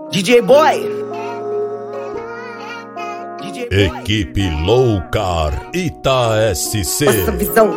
DJ Boy. Equipe Loucar Ita SC. Nossa visão.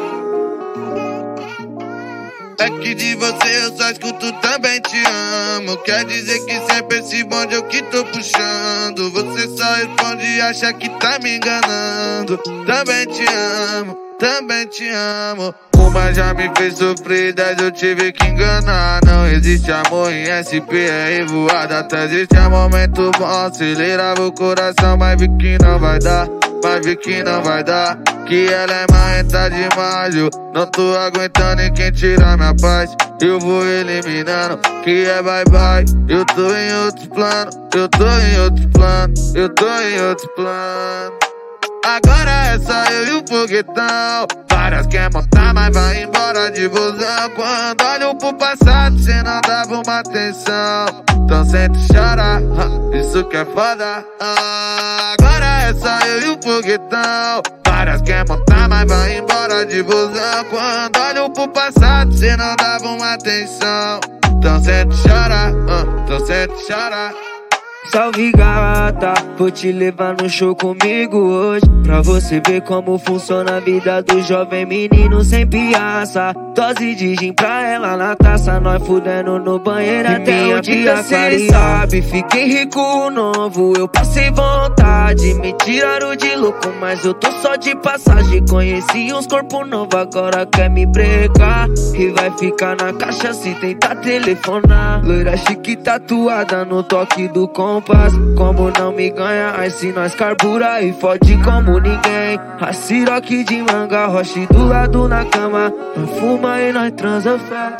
É que de você eu só escuto também te amo. Quer dizer que sempre esse bonde eu que tô puxando. Você só responde e acha que tá me enganando. Também te amo, também te amo. Uma já me fez sofrer, 10 eu tive que enganar. Não existe amor em SP, é revoada. Até existe momento bom, acelerava o coração, mas vi que não vai dar. Mas vi que não vai dar, que ela é marrenta demais. Eu não tô aguentando e quem tira minha paz eu vou eliminando, que é bye bye. Eu tô em outro plano, eu tô em outro plano, eu tô em outro plano. Agora é só eu e o foguetão. Várias quer montar, mas vai embora de busão. Quando olho pro passado, cê não dava uma atenção. Então sente chorar, isso que é foda. Agora é só eu e o foguetão. Várias quer montar, mas vai embora de busão. Quando olho pro passado, cê não dava uma atenção. Então sente chorar, então sente chorar. Salve gata, vou te levar no show comigo hoje, pra você ver como funciona a vida do jovem menino sem piaça. Dose de gin pra ela na taça, nós fudendo no banheiro até o dia clarear. Sabe, fiquei rico novo, eu passei vontade, me tiraram de louco, mas eu tô só de passagem. Conheci uns corpos novos, agora quer me brecar e vai ficar na caixa se tentar telefonar. Loira chique tatuada no toque do compás. Como não me ganha, aí se nós carbura e fode como ninguém. A Ciroc de manga, roche do lado na cama, nós fuma e nós transa fé.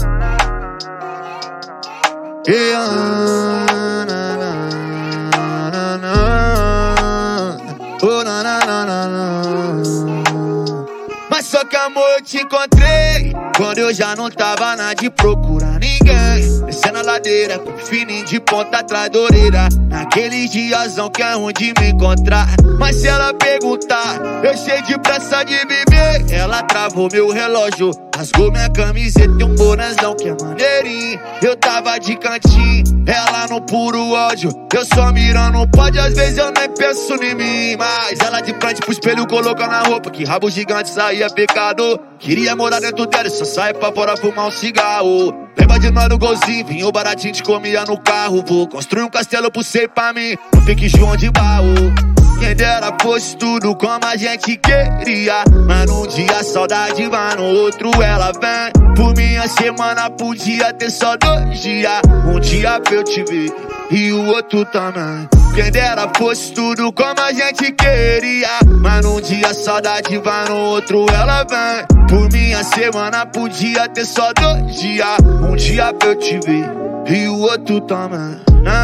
Mas só que amor eu te encontrei quando eu já não tava na de procurar ninguém. Descendo a ladeira com fininho de ponta atrás da orelha, naqueles diazão que é onde me encontrar. Mas se ela perguntar, eu cheio de pressa de viver. Ela travou meu relógio, rasgou minha camiseta e um bonezão que é maneirinho. Eu tava de cantinho, ela no puro ódio, eu só mirando pode, às vezes eu nem penso em mim. Mas ela de frente pro espelho colocando a roupa, que rabo gigante saía pecado. Queria morar dentro dela e só saia pra fora fumar um cigarro. Lembra de nós no golzinho, vinho baratinho te comia no carro. Vou construir um castelo pro você e pra mim, não fique João de Barro. Quem dera fosse tudo como a gente queria, mas num dia a saudade vai, no outro ela vem. Por minha semana podia ter só 2 dias, um dia pra eu te ver e o outro também. Quem dera fosse tudo como a gente queria, mas num dia a saudade vai, no outro ela vem. Por minha semana podia ter só 2 dias, um dia pra eu te ver e o outro também.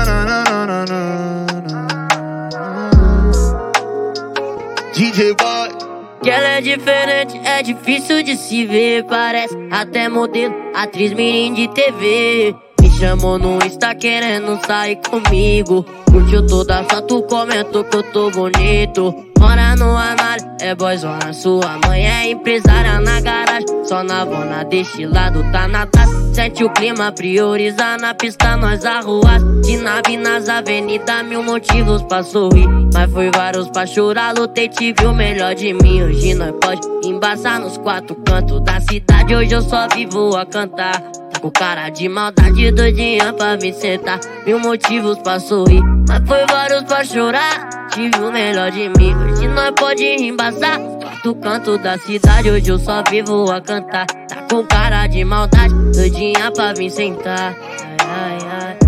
DJ Boy. Que ela é diferente, é difícil de se ver. Parece até modelo, atriz mirim de TV. Me chamou no Insta querendo sair comigo. Curtiu toda a foto, comentou que eu tô bonito. Mora no armário, é boyzona, sua mãe é empresária na garagem. Só na vona, destilado, tá na taça. Sente o clima, prioriza na pista, nós arruas. De nave nas avenidas, 1000 motivos pra sorrir, mas foi vários pra chorar. Lutei, tive o melhor de mim. Hoje nós pode embaçar nos 4 cantos da cidade. Hoje eu só vivo a cantar. Tá com cara de maldade, doidinha pra me sentar. 1000 motivos pra sorrir, mas foi vários pra chorar. Tive o melhor de mim. Hoje nós pode embaçar 4 cantos da cidade. Hoje eu só vivo a cantar. Tá com cara de maldade, doidinha pra vir sentar. Ai, ai, ai.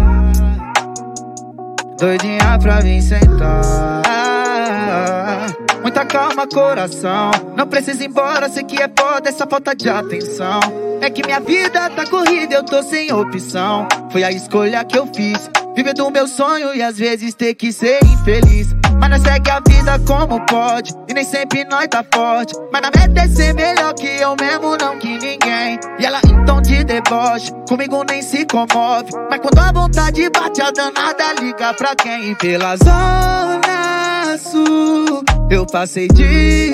Doidinha pra vir sentar. Muita calma, coração, não precisa ir embora, sei que é foda essa falta de atenção. É que minha vida tá corrida, eu tô sem opção. Foi a escolha que eu fiz, viver do meu sonho e às vezes ter que ser infeliz. Mas nós segue a vida como pode, e nem sempre nós tá forte. Mas na meta é ser melhor que eu mesmo, não que ninguém. E ela em tom de deboche, comigo nem se comove. Mas quando a vontade bate, a danada liga pra quem? E pela zona sul, eu passei de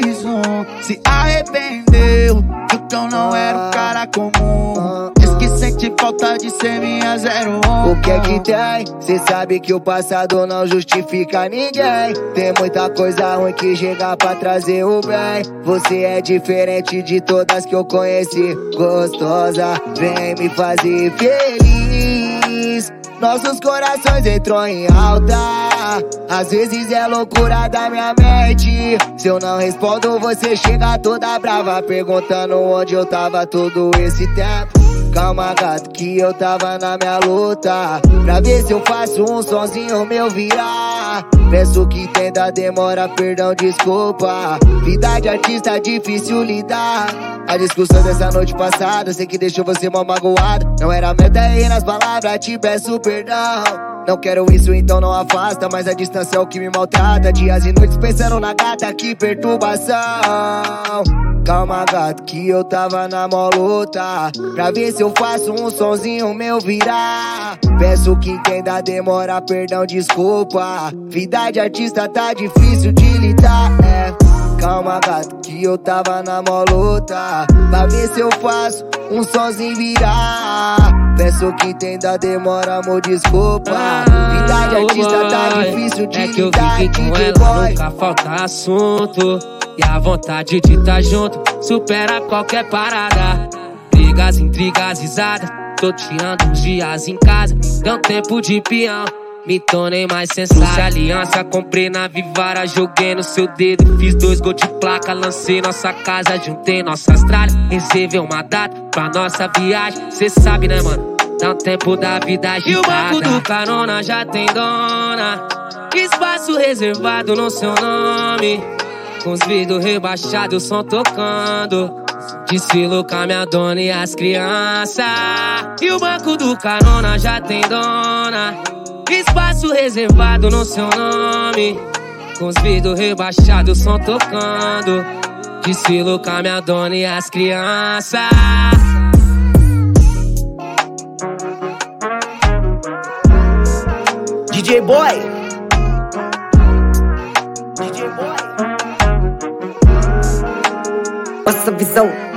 X1. Se arrependeu, que eu não era um cara comum. Diz que sem sente falta de ser minha 01. O que é que tem? Cê sabe que o passado não justifica ninguém. Tem muita coisa ruim que chega pra trazer o bem. Você é diferente de todas que eu conheci. Gostosa, vem me fazer feliz. Nossos corações entrou em alta. Às vezes é loucura da minha mente. Se eu não respondo, você chega toda brava, perguntando onde eu tava todo esse tempo. Calma, gato, que eu tava na minha luta pra ver se eu faço um sonzinho meu virar. Peço que entenda, demora, perdão, desculpa. Vida de artista é difícil lidar. A discussão dessa noite passada, sei que deixou você mal magoado. Não era meta errar nas palavras, te peço perdão. Não quero isso, então não afasta, mas a distância é o que me maltrata. Dias e noites pensando na gata, que perturbação. Calma, gato, que eu tava na mó luta pra ver se eu faço um sonzinho meu virar. Peço que entenda, demora, perdão, desculpa. Vida de artista tá difícil de lidar, Calma, gato, que eu tava na mó luta pra ver se eu faço um sonzinho virar. Peço que entenda, demora, amor, desculpa. Vida de artista tá difícil de lidar. É que eu fiquei com ela, nunca falta assunto. E a vontade de tá junto supera qualquer parada. Brigas, intrigas, risadas. Tô tirando uns dias em casa. Deu um tempo de peão, me tornei mais sensato. Trouxe aliança, comprei na Vivara, joguei no seu dedo. Fiz 2 gols de placa, lancei nossa casa, juntei nossa tralha. Reservei uma data pra nossa viagem. Cê sabe, né, mano? Dá um tempo da vida agitada. E o banco do carona já tem dona. Espaço reservado no seu nome. Com os vidros rebaixados, o som tocando. Desfilo com a minha dona e as crianças. E o banco do carona já tem dona. Espaço reservado no seu nome. Com os vidros rebaixados, o som tocando. Desfilo com a minha dona e as crianças. DJ Boy. DJ Boy. Nossa visão.